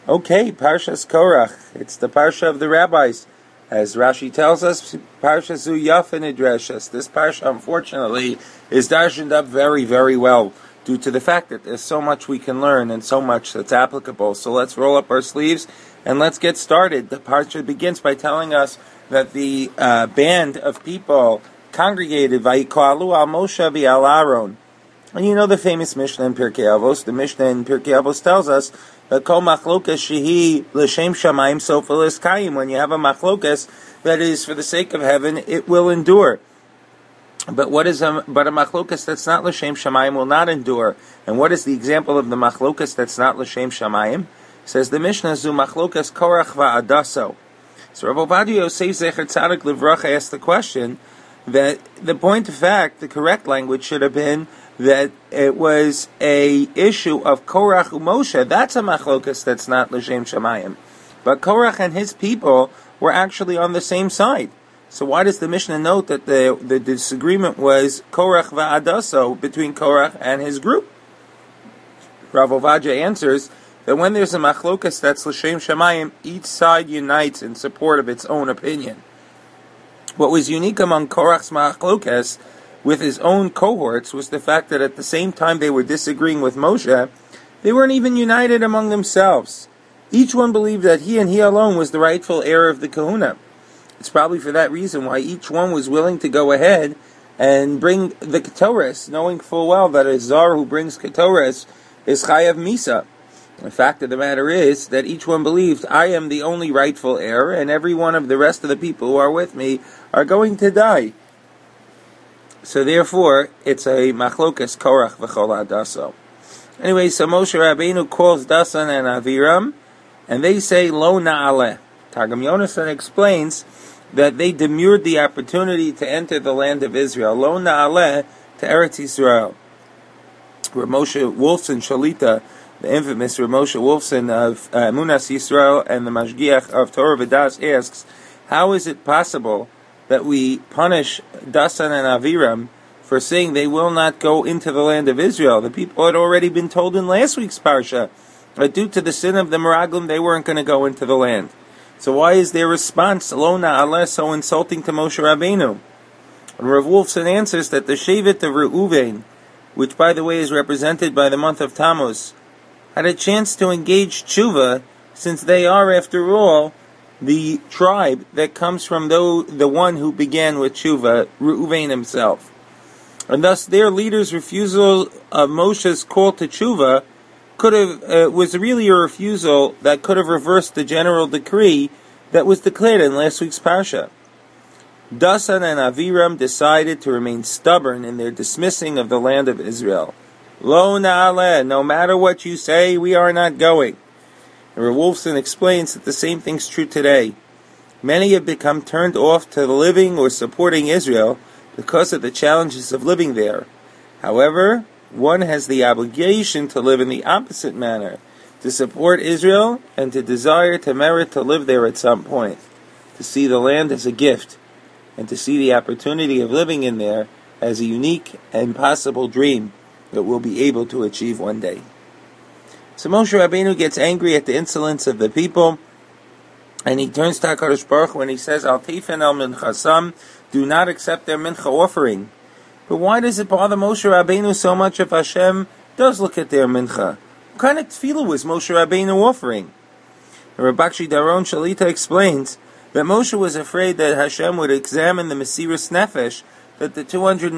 Okay, Parshas Korach. It's the Parsha of the rabbis. As Rashi tells us, Parsha Zu Yafin Idreshes. This Parsha, unfortunately, is darshaned up very, very well due to the fact that there's so much we can learn and so much that's applicable. So let's roll up our sleeves and let's get started. The Parsha begins by telling us that the band of people congregated, Vayikalu al Moshe v'al Aaron. And you know the famous Mishnah in Pirkei Avos. The Mishnah in Pirkei Avos tells us that kol machlokas shehi l'shem shamayim sofa l'eskayim. When you have a machlokas that is for the sake of heaven, it will endure. But a machlokas that's not l'shem shamayim will not endure. And what is the example of the machlokas that's not l'shem shamayim? Says the Mishnah, zu machlokas korach va'adaso. So Rav Ovadia Yosef Zecher Tzadik Livracha asked the question that the point of fact, the correct language should have been that it was a issue of Korach Moshe. That's a machlokas that's not l'shem shamayim. But Korach and his people were actually on the same side. So why does the Mishnah note that the disagreement was Korach va'adaso, between Korach and his group? Rav Ovadia answers that when there's a machlokas that's l'shem shamayim, each side unites in support of its own opinion. What was unique among Korach's machlokas with his own cohorts was the fact that at the same time they were disagreeing with Moshe, they weren't even united among themselves. Each one believed that he and he alone was the rightful heir of the kahuna. It's probably for that reason why each one was willing to go ahead and bring the ketores, knowing full well that a zar who brings ketores is chayav misa. The fact of the matter is that each one believed, I am the only rightful heir, and every one of the rest of the people who are with me are going to die. So therefore, it's a machlokas korach v'chol adaso. Anyway, so Moshe Rabbeinu calls Dasan and Aviram, and they say lo na'aleh. Targum Yonasan explains that they demurred the opportunity to enter the land of Israel. Lo na'aleh to Eretz Yisrael. Rav Moshe Wolfson Shalita, the infamous Rav Moshe Wolfson of Emunas Yisrael and the Mashgiach of Torah V'das asks, how is it possible that we punish Dasan and Aviram for saying they will not go into the land of Israel? The people had already been told in last week's parsha that due to the sin of the Meraglim, they weren't going to go into the land. So why is their response, Lo Na'aleh, so insulting to Moshe Rabbeinu? And Rav Wolfson answers that the Shevet of Reuven, which by the way is represented by the month of Tammuz, had a chance to engage tshuva, since they are, after all, the tribe that comes from the one who began with tshuva, Reuven himself. And thus their leader's refusal of Moshe's call to tshuva was really a refusal that could have reversed the general decree that was declared in last week's parsha. Dasan and Aviram decided to remain stubborn in their dismissing of the land of Israel. Lo na'aleh, no matter what you say, we are not going. And Rav Wolfson explains that the same thing's true today. Many have become turned off to living or supporting Israel because of the challenges of living there. However, one has the obligation to live in the opposite manner, to support Israel and to desire to merit to live there at some point, to see the land as a gift, and to see the opportunity of living in there as a unique and possible dream that we'll be able to achieve one day. So Moshe Rabbeinu gets angry at the insolence of the people, and he turns to HaKadosh Baruch Hu and he says, Al tifen el minchasam, do not accept their mincha offering. But why does it bother Moshe Rabbeinu so much if Hashem does look at their mincha? What kind of tefillah was Moshe Rabbeinu offering? And Rav Bakshi Daron Shalita explains that Moshe was afraid that Hashem would examine the Mesiras Nefesh that the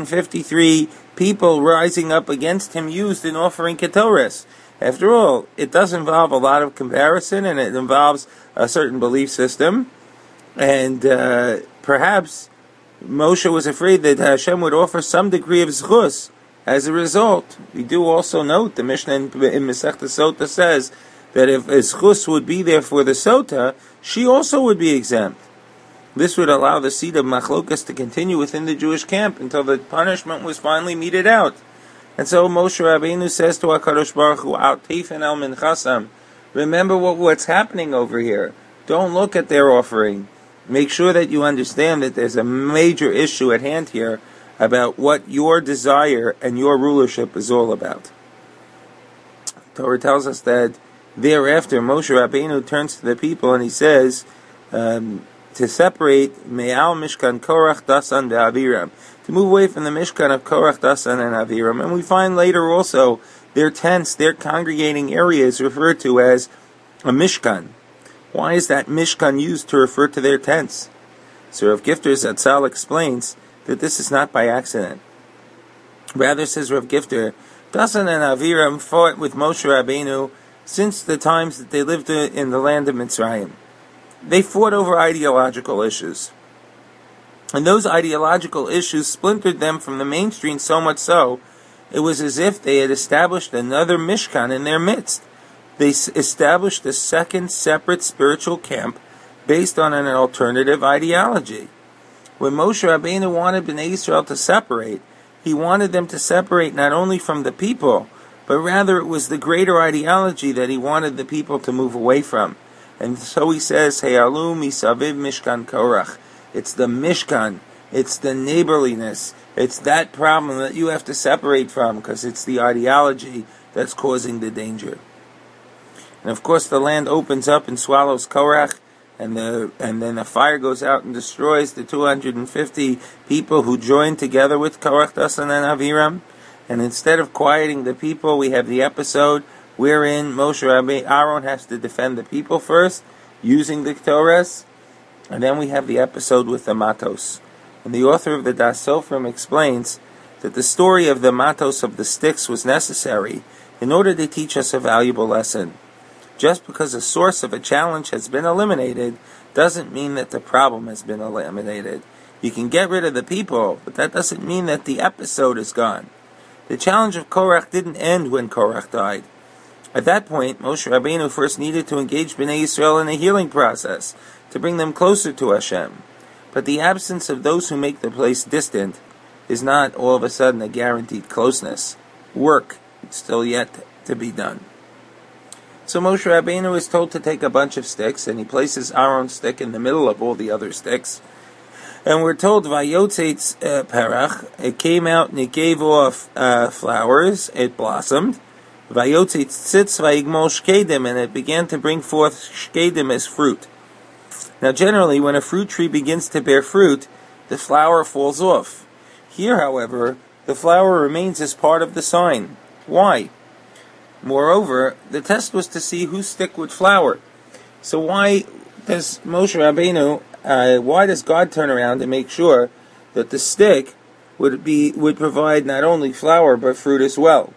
253 people rising up against him used in offering ketores. After all, it does involve a lot of comparison, and it involves a certain belief system. And perhaps Moshe was afraid that Hashem would offer some degree of zchus. As a result, we do also note, the Mishnah in Masechta Sota says that if a zchus would be there for the Sota, she also would be exempt. This would allow the seed of machlokas to continue within the Jewish camp until the punishment was finally meted out. And so Moshe Rabbeinu says to HaKadosh Baruch Hu, Al tifen el minchasam, remember what's happening over here. Don't look at their offering. Make sure that you understand that there's a major issue at hand here about what your desire and your rulership is all about. Torah tells us that Thereafter, Moshe Rabbeinu turns to the people and he says to separate Me'al Mishkan Korach, Dasan, Aviram, to move away from the Mishkan of Korach, Dasan, and Aviram. And we find later also their tents, their congregating areas referred to as a Mishkan. Why is that Mishkan used to refer to their tents? So Rav Gifter Zatzal explains that this is not by accident. Rather, says Rav Gifter, Dasan and Aviram fought with Moshe Rabbeinu since the times that they lived in the land of Mitzrayim. They fought over ideological issues. And those ideological issues splintered them from the mainstream so much so, it was as if they had established another Mishkan in their midst. They established a second separate spiritual camp based on an alternative ideology. When Moshe Rabbeinu wanted Bnei Yisrael to separate, he wanted them to separate not only from the people, but rather it was the greater ideology that he wanted the people to move away from. And so he says, He'alu misaviv Mishkan Korach. It's the Mishkan, it's the neighborliness, it's that problem that you have to separate from because it's the ideology that's causing the danger. And of course the land opens up and swallows Korach, and then the fire goes out and destroys the 250 people who joined together with Korach, Dasan, and Aviram. And instead of quieting the people, we have the episode wherein Moshe Rabbeinu, Aaron has to defend the people first, using the Torahs, and then we have the episode with the Matos. And the author of the Das Sofrim explains that the story of the Matos of the sticks was necessary in order to teach us a valuable lesson. Just because a source of a challenge has been eliminated doesn't mean that the problem has been eliminated. You can get rid of the people, but that doesn't mean that the episode is gone. The challenge of Korach didn't end when Korach died. At that point, Moshe Rabbeinu first needed to engage Bnei Yisrael in a healing process to bring them closer to Hashem. But the absence of those who make the place distant is not all of a sudden a guaranteed closeness. Work is still yet to be done. So Moshe Rabbeinu is told to take a bunch of sticks, and he places Aaron's stick in the middle of all the other sticks. And we're told, Vayotzetz Perach, it came out and it gave off flowers, it blossomed. Vayotzetz Tzitz Vayigmol Shkedim, and it began to bring forth Shkedim as fruit. Now generally, when a fruit tree begins to bear fruit, the flower falls off. Here, however, the flower remains as part of the sign. Why? Moreover, the test was to see whose stick would flower. So why does Moshe Rabbeinu, why does God turn around and make sure that the stick would provide not only flower but fruit as well?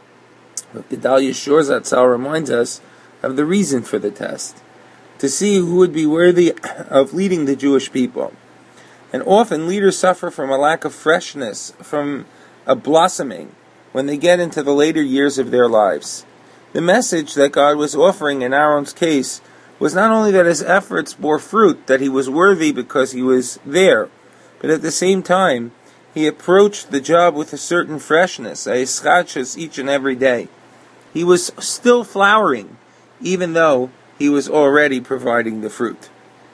But Gedalia Shor Zatzal reminds us of the reason for the test, to see who would be worthy of leading the Jewish people. And often leaders suffer from a lack of freshness, from a blossoming, when they get into the later years of their lives. The message that God was offering in Aaron's case was not only that his efforts bore fruit, that he was worthy because he was there, but at the same time, he approached the job with a certain freshness, a ischachus each and every day. He was still flowering, even though he was already providing the fruit.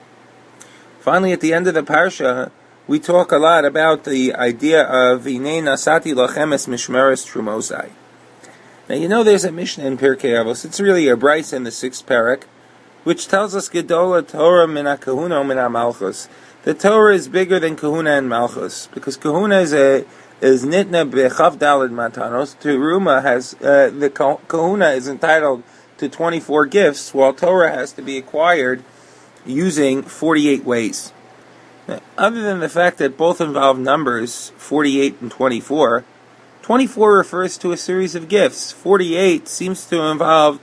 Finally, at the end of the parsha, we talk a lot about the idea of Hinei Nasati Lachem Es Mishmeres Trumosai. Now, you know there's a Mishnah in Pirkei Avos. It's really a brayso in the 6th parak, which tells us Gedola Torah Min HaKahuna Min HaMalchus. The Torah is bigger than Kahuna and Malchus, because Kahuna is Nitna Bechav Daled Matanos. Teruma has the Kahuna is entitled to 24 gifts, while Torah has to be acquired using 48 ways. Now, other than the fact that both involve numbers, 48 and 24, 24 refers to a series of gifts. 48 seems to involve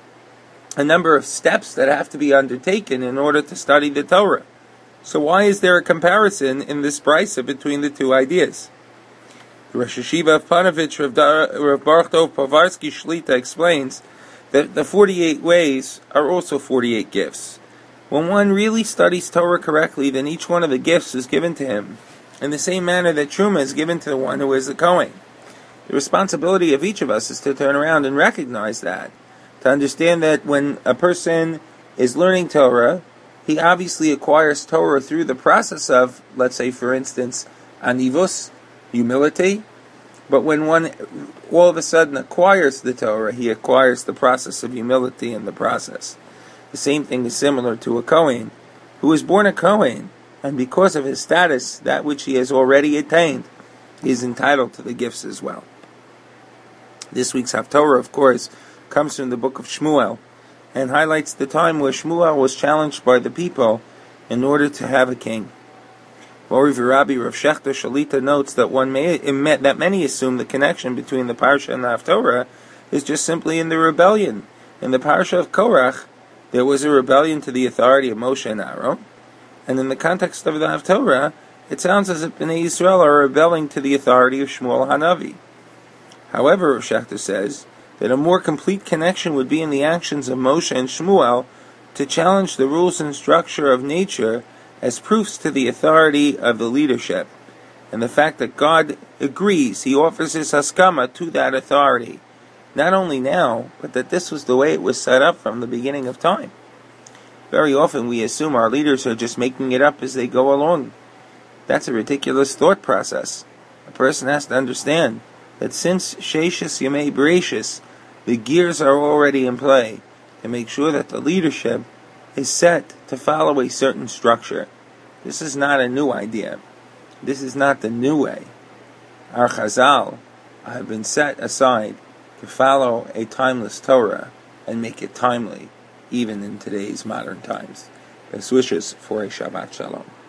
a number of steps that have to be undertaken in order to study the Torah. So why is there a comparison in this brayso between the two ideas? Rosh Hashiva of Panovich, Rav Baruch Dov Povarsky Shlita explains that the 48 ways are also 48 gifts. When one really studies Torah correctly, then each one of the gifts is given to him in the same manner that Truma is given to the one who is the Kohen. The responsibility of each of us is to turn around and recognize that, to understand that when a person is learning Torah, he obviously acquires Torah through the process of, let's say for instance, anivus, humility, But when one all of a sudden acquires the Torah, he acquires the process of humility in the process. The same thing is similar to a Kohen, who is born a Kohen, and because of his status, that which he has already attained, he is entitled to the gifts as well. This week's Haftorah, of course, comes from the book of Shmuel, and highlights the time where Shmuel was challenged by the people in order to have a king. Mori V'Rabbi Rav Shechter Shalita notes that that many assume the connection between the Parsha and the Haftorah is just simply in the rebellion. In the Parsha of Korach, there was a rebellion to the authority of Moshe and Aaron, and in the context of the Haftorah, it sounds as if Bnei Yisrael are rebelling to the authority of Shmuel Hanavi. However, Rav Shechter says that a more complete connection would be in the actions of Moshe and Shmuel to challenge the rules and structure of nature as proofs to the authority of the leadership, and the fact that God agrees, he offers his haskama to that authority, not only now, but that this was the way it was set up from the beginning of time. Very often we assume our leaders are just making it up as they go along. That's a ridiculous thought process. A person has to understand that since Sheishis Yemei Bereshis, the gears are already in play to make sure that the leadership is set to follow a certain structure. This is not a new idea. This is not the new way. Our Chazal have been set aside to follow a timeless Torah and make it timely, even in today's modern times. Best wishes for a Shabbat Shalom.